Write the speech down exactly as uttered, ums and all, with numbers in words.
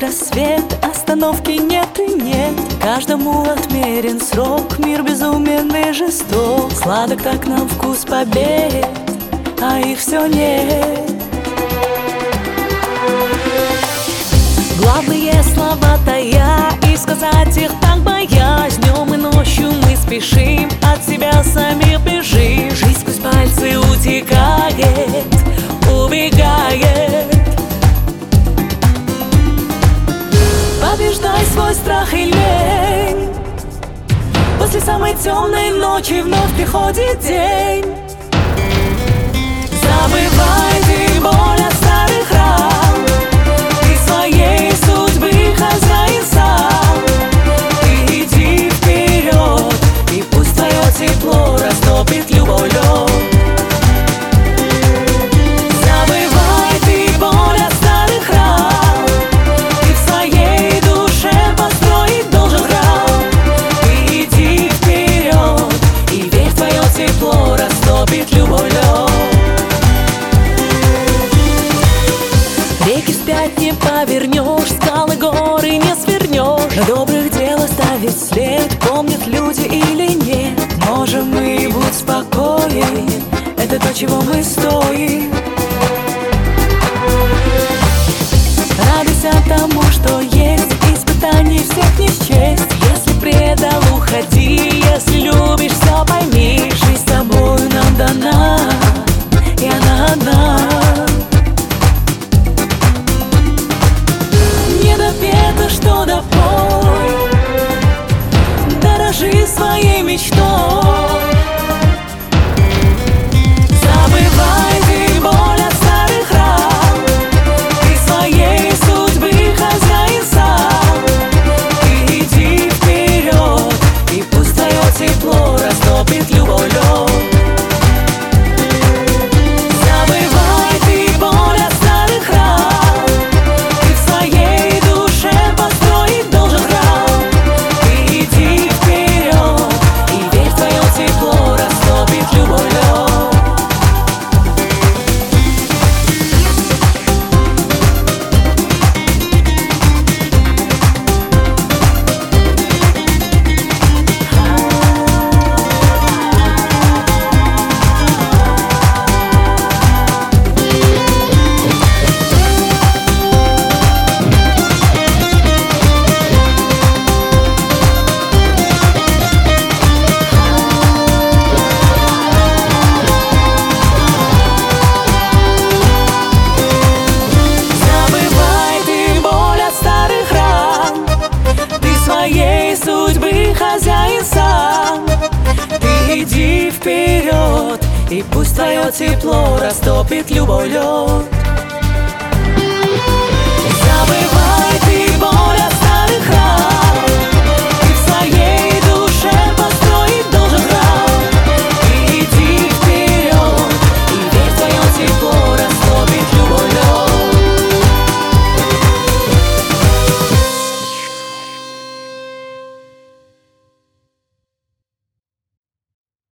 рассвет, остановки нет и нет. Каждому отмерен срок, мир безумен и жесток. Сладок так нам вкус побед, а их все нет. Главные слова-то я, и сказать их так боясь. Днем и ночью мы спешим, от себя самих бежим. Жизнь сквозь пальцы утекает, убегает. Побеждай свой страх и лень. После самой темной ночи вновь приходит день. Забывай ты боль от старых ран. Ты своей судьбы хозяин сам. Ты иди вперед, и пусть твое тепло растопит любой лед. Забывай ты боль от старых ран. Ты в своей душе построить должен храм. Ты иди вперед, и верь, в твое тепло растопит любой лед. Реки вспять не повернешь, скалы горы не свернешь. На добрых дел оставить след, помнят люди или нет. Можем мы, будь спокоен, это то, чего мы стоим. Радуйся тому, что есть, испытаний всех не счесть. Если предал, уходи, если любишь, все пойми. Жизнь с тобою нам дана, и она одна. Это что допой, дорожи своей мечтой. Забывай ты боль от старых ран. Ты своей судьбы хозяин сам. Ты иди вперед, и пусть твое тепло растопит любой лед. Хозяин сам. Ты иди вперед, и пусть твое тепло растопит любой лед. Забывай